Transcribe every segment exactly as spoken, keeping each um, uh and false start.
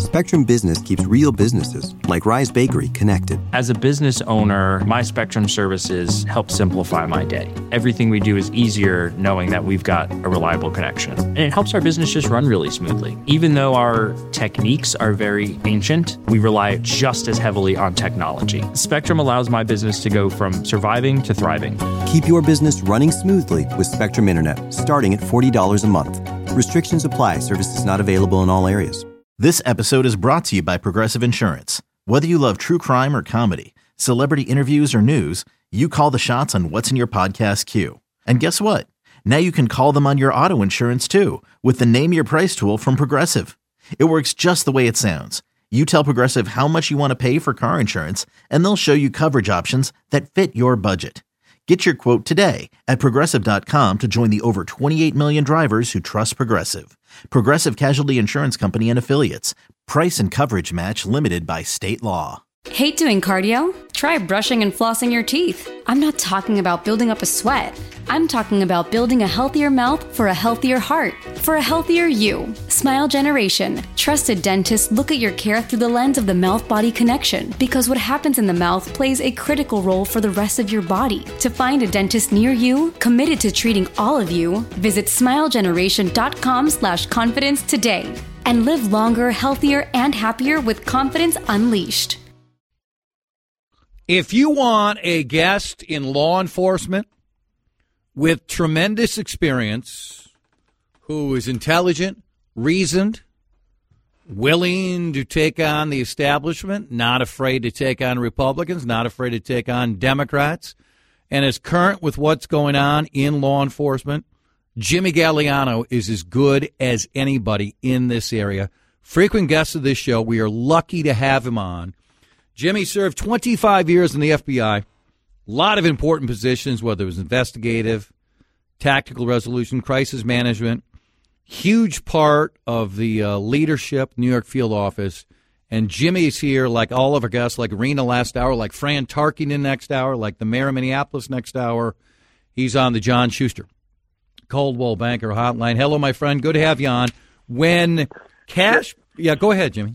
Spectrum Business keeps real businesses, like Rise Bakery, connected. As a business owner, my Spectrum services help simplify my day. Everything we do is easier knowing that we've got a reliable connection. And it helps our business just run really smoothly. Even though our techniques are very ancient, we rely just as heavily on technology. Spectrum allows my business to go from surviving to thriving. Keep your business running smoothly with Spectrum Internet, starting at forty dollars a month. Restrictions apply. Services not available in all areas. This episode is brought to you by Progressive Insurance. Whether you love true crime or comedy, celebrity interviews or news, you call the shots on what's in your podcast queue. And guess what? Now you can call them on your auto insurance too with the Name Your Price tool from Progressive. It works just the way it sounds. You tell Progressive how much you want to pay for car insurance, and they'll show you coverage options that fit your budget. Get your quote today at Progressive dot com to join the over twenty-eight million drivers who trust Progressive. Progressive Casualty Insurance Company and Affiliates. Price and coverage match limited by state law. Hate doing cardio? Try brushing and flossing your teeth. I'm not talking about building up a sweat. I'm talking about building a healthier mouth for a healthier heart, for a healthier you. Smile Generation. Trusted dentists look at your care through the lens of the mouth-body connection, because what happens in the mouth plays a critical role for the rest of your body. To find a dentist near you, committed to treating all of you, visit smilegeneration.com slash confidence today. And live longer, healthier, and happier with confidence unleashed. If you want a guest in law enforcement with tremendous experience, who is intelligent, reasoned, willing to take on the establishment, not afraid to take on Republicans, not afraid to take on Democrats, and is current with what's going on in law enforcement, Jimmy Gagliano is as good as anybody in this area. Frequent guest of this show. We are lucky to have him on. Jimmy served twenty-five years in the F B I, a lot of important positions, whether it was investigative, tactical resolution, crisis management, huge part of the uh, leadership New York field office. And Jimmy's here, like all of our guests, like Rena last hour, like Fran Tarkenton next hour, like the mayor of Minneapolis next hour. He's on the John Schuster Coldwell Banker Hotline. Hello, my friend. Good to have you on. When Cash, yeah, go ahead, Jimmy.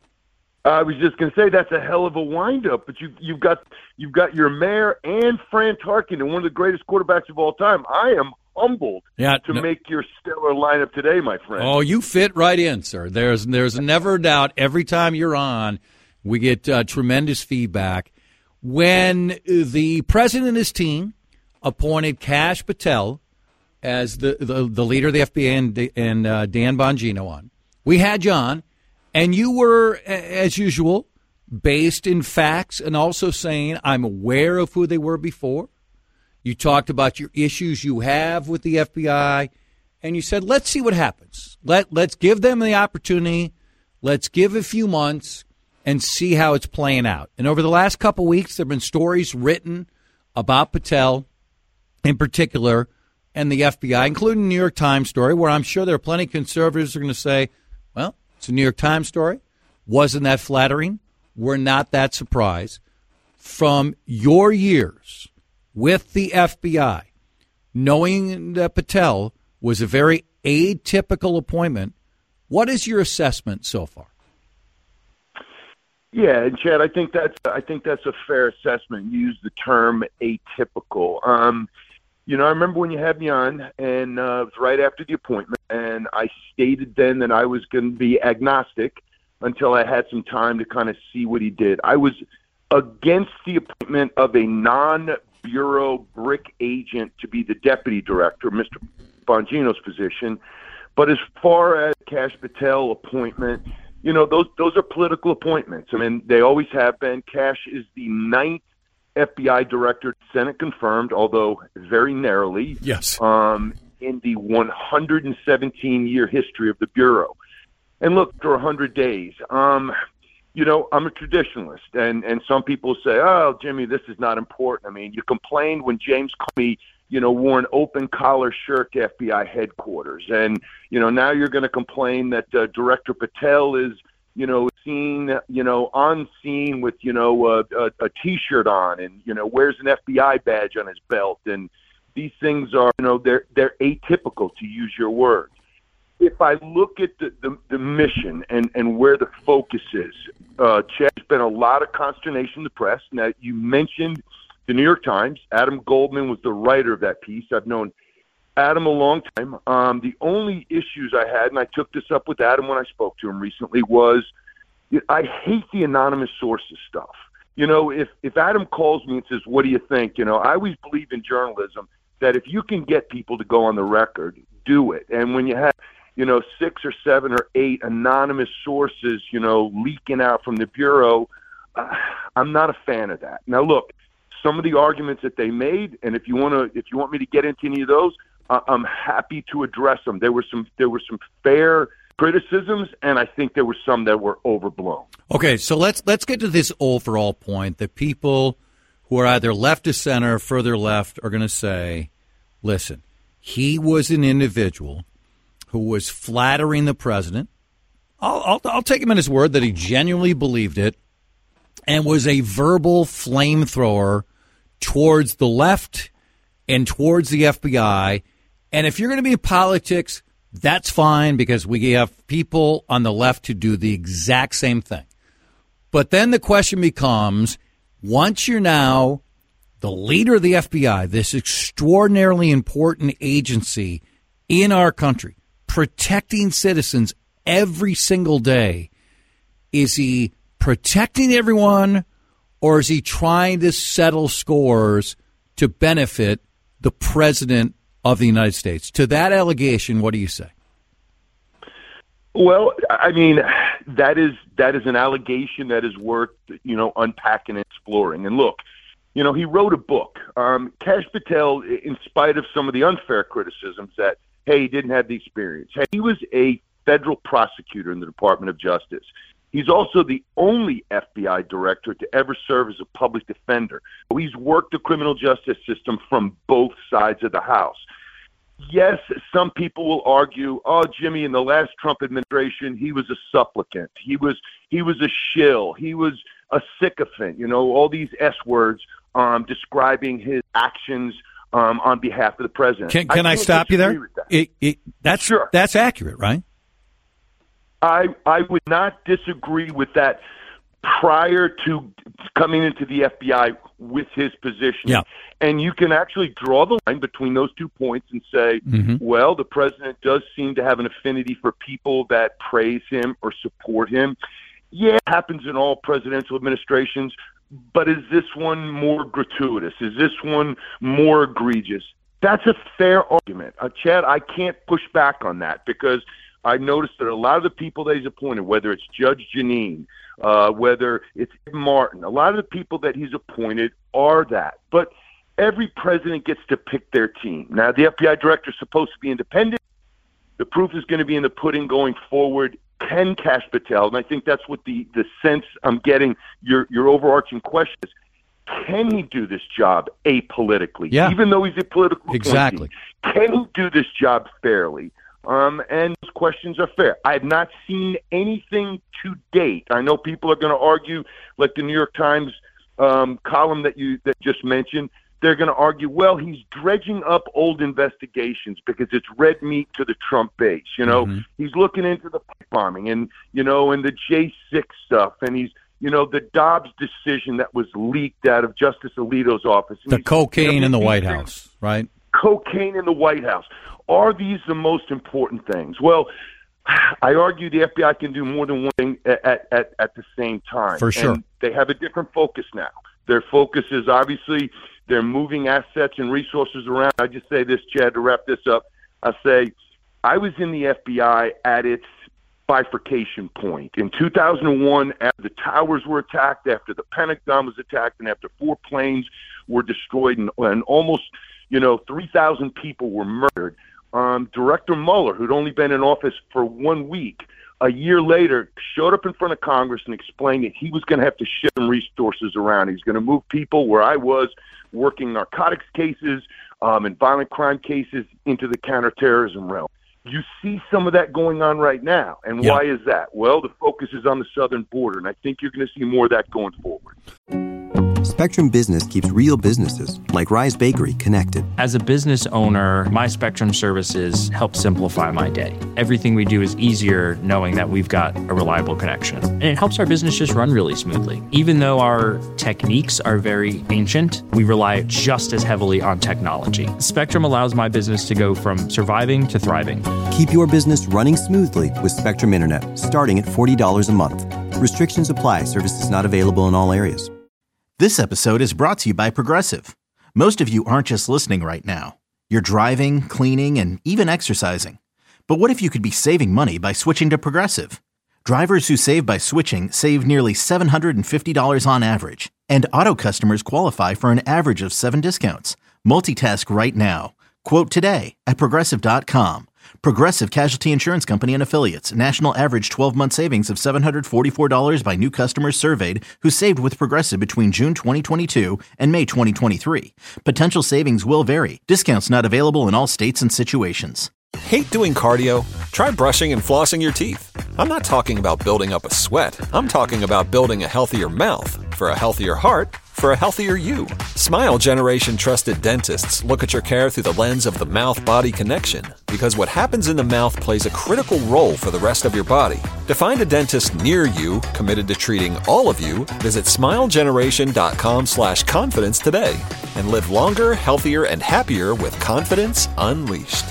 I was just going to say that's a hell of a windup, but you, you've got you've got your mayor and Fran Tarkenton, one of the greatest quarterbacks of all time. I am humbled yeah, to no, make your stellar lineup today, my friend. Oh, you fit right in, sir. There's there's never a doubt. Every time you're on, we get uh, tremendous feedback. When the president and his team appointed Kash Patel as the the, the leader of the F B I and, and uh, Dan Bongino on, we had you on. And you were, as usual, based in facts and also saying, I'm aware of who they were before. You talked about your issues you have with the F B I. And you said, let's see what happens. Let, let's give them the opportunity. Let's give a few months and see how it's playing out. And over the last couple of weeks, there have been stories written about Patel in particular and the F B I, including the New York Times story, where I'm sure there are plenty of conservatives who are going to say, well, it's a New York Times story. Wasn't that flattering? We're not that surprised. From your years with the F B I, knowing that Patel was a very atypical appointment, what is your assessment so far? Yeah, and Chad, I think that's I think that's a fair assessment. You use the term atypical. Um, You know, I remember when you had me on, and uh, it was right after the appointment, and I stated then that I was going to be agnostic until I had some time to kind of see what he did. I was against the appointment of a non-bureau brick agent to be the deputy director, Mister Bongino's position. But as far as Kash Patel appointment, you know, those those are political appointments. I mean, they always have been. Kash is the ninth F B I director, Senate confirmed, although very narrowly, yes, um, in the one hundred seventeen year history of the Bureau. And look, for one hundred days, um, you know, I'm a traditionalist, and, and some people say, oh, Jimmy, this is not important. I mean, you complained when James Comey, you know, wore an open collar shirt to F B I headquarters. And, you know, now you're going to complain that uh, Director Patel is, you know, seen, you know, on scene with, you know, a, a, a T-shirt on and, you know, wears an F B I badge on his belt. And these things are, you know, they're, they're atypical, to use your words. if I look at the, the, the mission and, and where the focus is, uh, Chad, there's been a lot of consternation in the press. Now, you mentioned the New York Times. Adam Goldman was the writer of that piece. I've known Adam a long time. Um, the only issues I had, and I took this up with Adam when I spoke to him recently, was I hate the anonymous sources stuff. You know, if, if Adam calls me and says, what do you think? You know, I always believe in journalism that if you can get people to go on the record, do it. And when you have, you know, six or seven or eight anonymous sources, you know, leaking out from the Bureau, uh, I'm not a fan of that. Now, look, some of the arguments that they made, and if you want to, if you want me to get into any of those, uh, I'm happy to address them. There were some, there were some fair criticisms, and I think there were some that were overblown. Okay, so let's let's get to this overall point that people who are either left to center, further left, are going to say, listen, he was an individual who was flattering the president. I'll, I'll, I'll take him at his word that he genuinely believed it and was a verbal flamethrower towards the left and towards the F B I. And if you're going to be in politics, that's fine because we have people on the left who do the exact same thing. But then the question becomes, once you're now the leader of the F B I, this extraordinarily important agency in our country, protecting citizens every single day, is he protecting everyone or is he trying to settle scores to benefit the president of the United States? To that allegation, what do you say? Well, I mean, that is that is an allegation that is worth, you know, unpacking and exploring. And look, you know, he wrote a book. Um, Kash Patel, in spite of some of the unfair criticisms that, hey, he didn't have the experience. Hey, he was a federal prosecutor in the Department of Justice. He's also the only F B I director to ever serve as a public defender. He's worked the criminal justice system from both sides of the house. Yes, some people will argue, oh, Jimmy, in the last Trump administration, he was a supplicant. He was he was a shill. He was a sycophant, you know, all these S words um, describing his actions um, on behalf of the president. Can, can I, I stop you there? That. It, it, that's, sure. That's accurate, right? I I would not disagree with that prior to coming into the F B I with his position. Yeah. And you can actually draw the line between those two points and say, mm-hmm. well, the president does seem to have an affinity for people that praise him or support him. Yeah, it happens in all presidential administrations, but is this one more gratuitous? Is this one more egregious? That's a fair argument. Uh, Chad, I can't push back on that because I noticed that a lot of the people that he's appointed, whether it's Judge Jeanine, uh, whether it's Martin, a lot of the people that he's appointed are that. But every president gets to pick their team. Now, the F B I director is supposed to be independent. The proof is going to be in the pudding going forward. Can Kash Patel, and I think that's what the, the sense I'm getting, your your overarching question is, can he do this job apolitically? Yeah. Even though he's a political Exactly. appointee? Can he do this job fairly? Um, and those questions are fair. I have not seen anything to date. I know people are going to argue, like the New York Times um, column that you that just mentioned. They're going to argue, well, he's dredging up old investigations because it's red meat to the Trump base. You know, mm-hmm. he's looking into the bombing and, you know, and the J six stuff. And he's, you know, the Dobbs decision that was leaked out of Justice Alito's office. And the he's, cocaine you know, in the White House, right? Cocaine in the White House. Are these the most important things? Well, I argue the F B I can do more than one thing at, at, at the same time. For sure. And they have a different focus now. Their focus is obviously they're moving assets and resources around. I just say this, Chad, to wrap this up. I say I was in the F B I at its bifurcation point. In two thousand one, after the towers were attacked, after the Pentagon was attacked, and after four planes were destroyed and, and almost, you know, three thousand people were murdered, um, Director Mueller, who'd only been in office for one week, a year later, showed up in front of Congress and explained that he was going to have to shift some resources around. He's going to move people where I was working narcotics cases um, and violent crime cases into the counterterrorism realm. You see some of that going on right now. And yeah. why is that? Well, the focus is on the southern border, and I think you're going to see more of that going forward. Spectrum Business keeps real businesses, like Rise Bakery, connected. As a business owner, my Spectrum services help simplify my day. Everything we do is easier knowing that we've got a reliable connection. And it helps our business just run really smoothly. Even though our techniques are very ancient, we rely just as heavily on technology. Spectrum allows my business to go from surviving to thriving. Keep your business running smoothly with Spectrum Internet, starting at forty dollars a month. Restrictions apply. Services not available in all areas. This episode is brought to you by Progressive. Most of you aren't just listening right now. You're driving, cleaning, and even exercising. But what if you could be saving money by switching to Progressive? Drivers who save by switching save nearly seven hundred fifty dollars on average. And auto customers qualify for an average of seven discounts. Multitask right now. Quote today at Progressive dot com. Progressive Casualty Insurance Company and Affiliates. National average twelve-month savings of seven hundred forty-four dollars by new customers surveyed who saved with Progressive between June twenty twenty-two and May twenty twenty-three. Potential savings will vary. Discounts not available in all states and situations. Hate doing cardio? Try brushing and flossing your teeth. I'm not talking about building up a sweat. I'm talking about building a healthier mouth. For a healthier heart, for a healthier you. Smile Generation trusted dentists look at your care through the lens of the mouth-body connection, because what happens in the mouth plays a critical role for the rest of your body. To find a dentist near you committed to treating all of you, visit smilegeneration.com slash confidence today and live longer, healthier, and happier with confidence unleashed.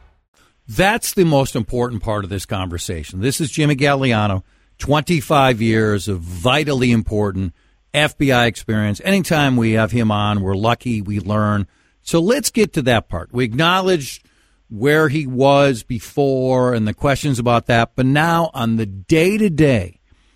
That's the most important part of this conversation. This is Jimmy Gagliano, twenty-five years of vitally important F B I experience. Anytime we have him on, we're lucky, we learn. So let's get to that part. We acknowledged where he was before and the questions about that, but now on the day-to-day,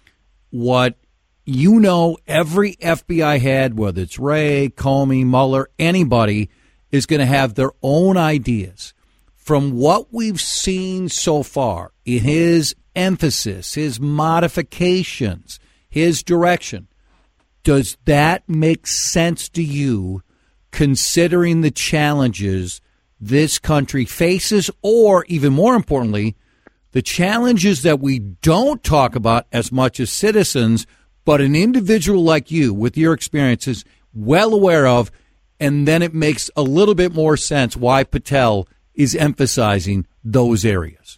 what you know every F B I head, whether it's Wray, Comey, Mueller, anybody, is going to have their own ideas. From what we've seen so far in his emphasis, his modifications, his direction, does that make sense to you, considering the challenges this country faces, or even more importantly, the challenges that we don't talk about as much as citizens, but an individual like you with your experiences well aware of, and then it makes a little bit more sense why Patel is emphasizing those areas?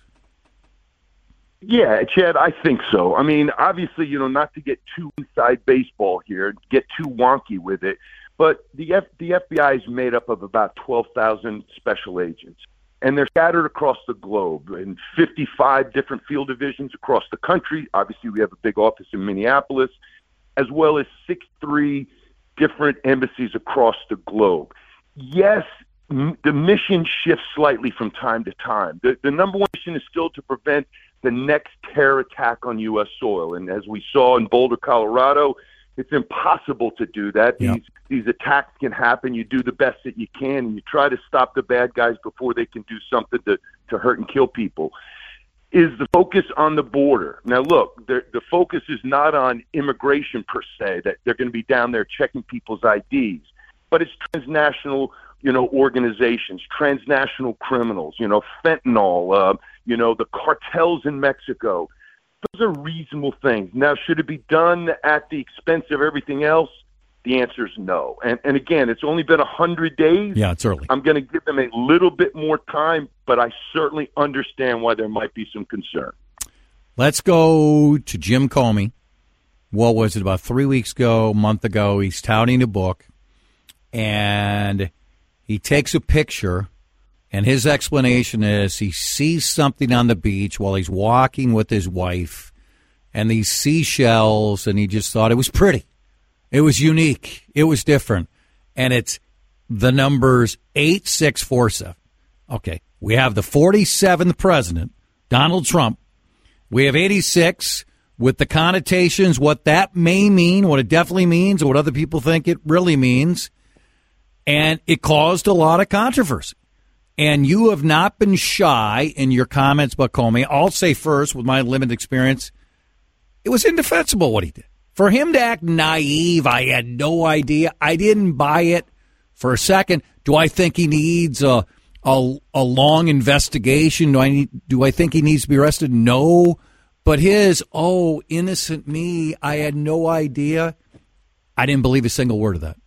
Yeah, Chad, I think so. I mean, obviously, you know, not to get too inside baseball here, get too wonky with it, but the F- the F B I is made up of about twelve thousand special agents, and they're scattered across the globe in fifty-five different field divisions across the country. Obviously, we have a big office in Minneapolis, as well as sixty-three different embassies across the globe. Yes, the mission shifts slightly from time to time. The, the number one mission is still to prevent the next terror attack on U S soil. And as we saw in Boulder, Colorado, it's impossible to do that. Yep. These these attacks can happen. You do the best that you can, and you try to stop the bad guys before they can do something to, to hurt and kill people. Is the focus on the border. Now, look, the focus is not on immigration per se, that they're going to be down there checking people's I Ds, but it's transnational, you know, organizations, transnational criminals, you know, fentanyl, uh, you know, the cartels in Mexico. Those are reasonable things. Now, should it be done at the expense of everything else? The answer is no. And and again, it's only been one hundred days. Yeah, it's early. I'm going to give them a little bit more time, but I certainly understand why there might be some concern. Let's go to Jim Comey. What was it, about three weeks ago, a month ago? He's touting a book, and he takes a picture, and his explanation is he sees something on the beach while he's walking with his wife, and these seashells, and he just thought it was pretty. It was unique. It was different. And it's the numbers eight six four seven. Okay, we have the forty-seventh president, Donald Trump. We have eighty-six with the connotations, what that may mean, what it definitely means, or what other people think it really means. And it caused a lot of controversy. And you have not been shy in your comments about Comey. I'll say first, with my limited experience, it was indefensible what he did. For him to act naive, I had no idea. I didn't buy it for a second. Do I think he needs a a, a long investigation? Do I need, do I think he needs to be arrested? No. But his, oh, innocent me, I had no idea. I didn't believe a single word of that.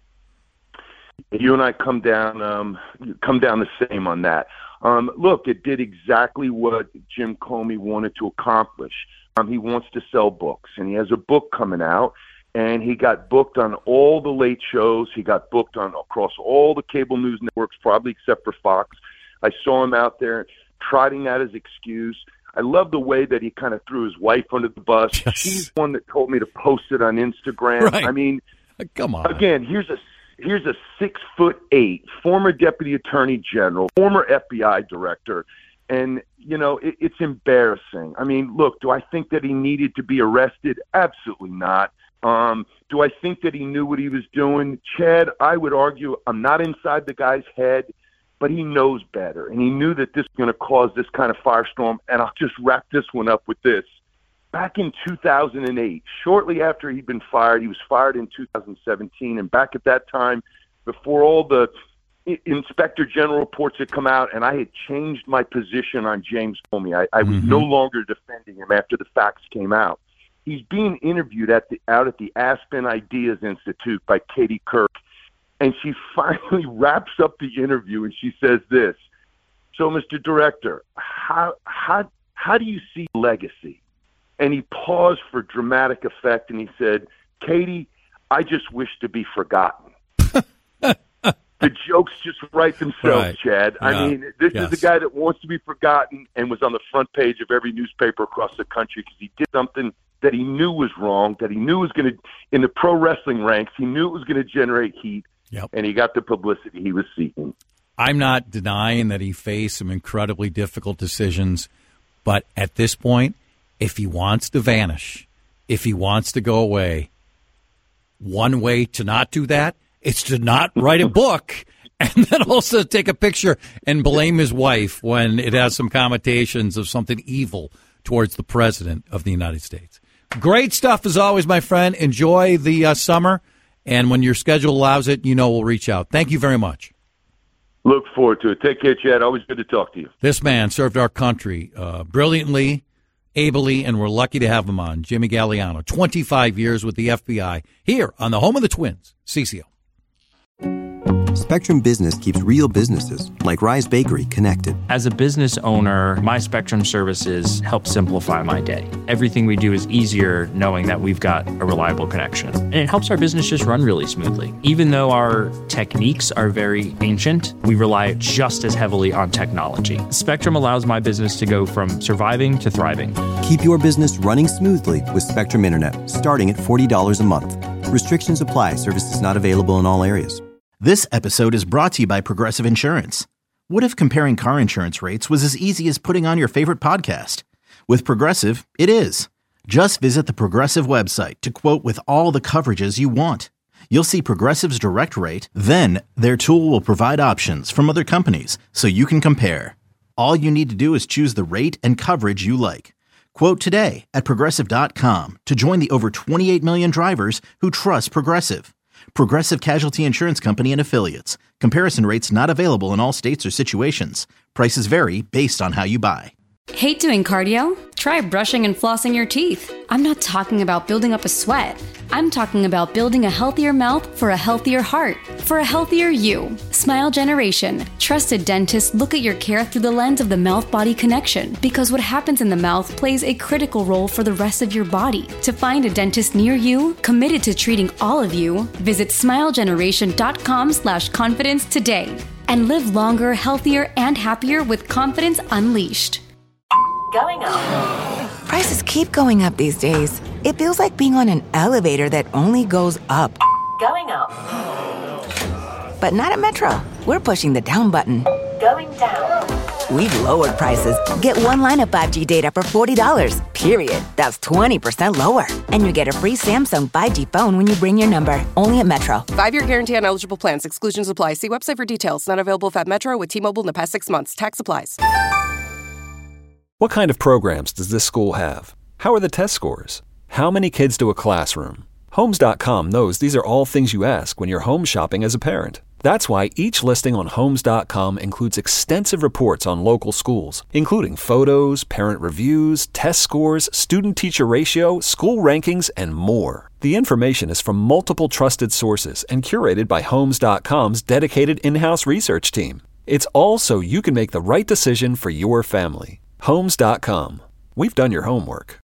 You and I come down, um, come down the same on that. Um, look, it did exactly what Jim Comey wanted to accomplish. Um, he wants to sell books, and he has a book coming out, and he got booked on all the late shows. He got booked on across all the cable news networks, probably except for Fox. I saw him out there trotting out his excuse. I love the way that he kind of threw his wife under the bus. Yes. She's one that told me to post it on Instagram. Right. I mean, come on. Again, here's a Here's a six foot eight former deputy attorney general, former F B I director. And, you know, it, it's embarrassing. I mean, look, do I think that he needed to be arrested? Absolutely not. Um, do I think that he knew what he was doing? Chad, I would argue I'm not inside the guy's head, but he knows better. And he knew that this was going to cause this kind of firestorm. And I'll just wrap this one up with this. Back in two thousand eight, shortly after he'd been fired, he was fired in two thousand seventeen, and back at that time, before all the Inspector General reports had come out, and I had changed my position on James Comey. I, I was mm-hmm. no longer defending him after the facts came out. He's being interviewed at the, out at the Aspen Ideas Institute by Katie Kirk, and she finally wraps up the interview, and she says this, "So, Mister Director, how how how do you see legacy?" And he paused for dramatic effect, and he said, "Katie, I just wish to be forgotten." The jokes just write themselves, right. Chad. Yeah. I mean, this yes. is a guy that wants to be forgotten and was on the front page of every newspaper across the country because he did something that he knew was wrong, that he knew was going to, in the pro wrestling ranks, he knew it was going to generate heat, yep. and he got the publicity he was seeking. I'm not denying that he faced some incredibly difficult decisions, but at this point, if he wants to vanish, if he wants to go away, one way to not do that is to not write a book and then also take a picture and blame his wife when it has some connotations of something evil towards the president of the United States. Great stuff as always, my friend. Enjoy the uh, summer, and when your schedule allows it, you know we'll reach out. Thank you very much. Look forward to it. Take care, Chad. Always good to talk to you. This man served our country uh, brilliantly, ably, and we're lucky to have him on. Jimmy Galliano, twenty-five years with the F B I, here on the home of the Twins, C C O. Spectrum Business keeps real businesses, like Rise Bakery, connected. As a business owner, my Spectrum services help simplify my day. Everything we do is easier knowing that we've got a reliable connection. And it helps our business just run really smoothly. Even though our techniques are very ancient, we rely just as heavily on technology. Spectrum allows my business to go from surviving to thriving. Keep your business running smoothly with Spectrum Internet, starting at forty dollars a month. Restrictions apply. Services not available in all areas. This episode is brought to you by Progressive Insurance. What if comparing car insurance rates was as easy as putting on your favorite podcast? With Progressive, it is. Just visit the Progressive website to quote with all the coverages you want. You'll see Progressive's direct rate, then their tool will provide options from other companies so you can compare. All you need to do is choose the rate and coverage you like. Quote today at Progressive dot com to join the over twenty-eight million drivers who trust Progressive. Progressive Casualty Insurance Company and Affiliates. Comparison rates not available in all states or situations. Prices vary based on how you buy. Hate doing cardio? Try brushing and flossing your teeth. I'm not talking about building up a sweat. I'm talking about building a healthier mouth for a healthier heart, for a healthier you. Smile Generation. Trusted dentists look at your care through the lens of the mouth-body connection because what happens in the mouth plays a critical role for the rest of your body. To find a dentist near you, committed to treating all of you, visit smile generation dot com slash confidence today and live longer, healthier, and happier with confidence unleashed. Going up. Prices keep going up these days. It feels like being on an elevator that only goes up. Going up. But not at Metro. We're pushing the down button. Going down. We've lowered prices. Get one line of five G data for forty dollars, period. That's twenty percent lower. And you get a free Samsung five G phone when you bring your number. Only at Metro. Five-year guarantee on eligible plans. Exclusions apply. See website for details. Not available if at Metro with T-Mobile in the past six months. Tax applies. What kind of programs does this school have? How are the test scores? How many kids to a classroom? Homes dot com knows these are all things you ask when you're home shopping as a parent. That's why each listing on Homes dot com includes extensive reports on local schools, including photos, parent reviews, test scores, student-teacher ratio, school rankings, and more. The information is from multiple trusted sources and curated by Homes dot com's dedicated in-house research team. It's all so you can make the right decision for your family. Homes dot com. We've done your homework.